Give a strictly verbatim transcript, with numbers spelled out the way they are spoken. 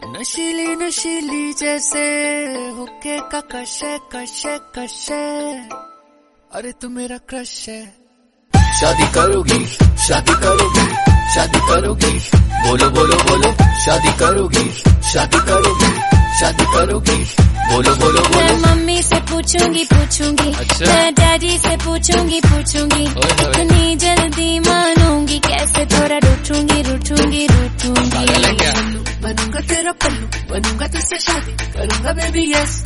नशीली नशीली जैसे हुक्के का कशे कशे कशे, अरे तू मेरा क्रश है। शादी करोगी शादी करोगी शादी करोगी, बोलो बोलो बोलो शादी करोगी शादी करोगी शादी करोगी, बोलो बोलो बोलो। मैं मम्मी से पूछूंगी पूछूंगी, अच्छा? मैं डैडी से पूछूंगी पूछूंगी, इतनी जल्दी मानूंगी कैसे, थोड़ा रूठूंगी रूठूंगी रूठूंगी। बनूंगा तेरा पल्लू, बनूंगा तुझसे शादी करूंगा बेबी यस।